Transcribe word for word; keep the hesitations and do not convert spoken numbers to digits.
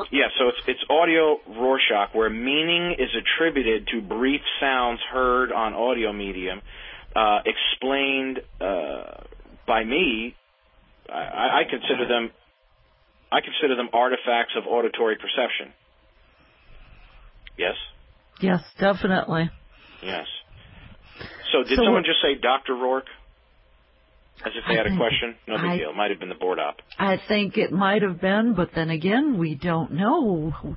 Yeah, so it's it's audio Rorschach, where meaning is attributed to brief sounds heard on audio medium, uh, explained uh, by me. I, I consider them I consider them artifacts of auditory perception. Yes? Yes, definitely. Yes. So did so someone what, just say Doctor Rourke? As if they I had a think, question? No big I, deal. It might have been the board op. I think it might have been, but then again, we don't know.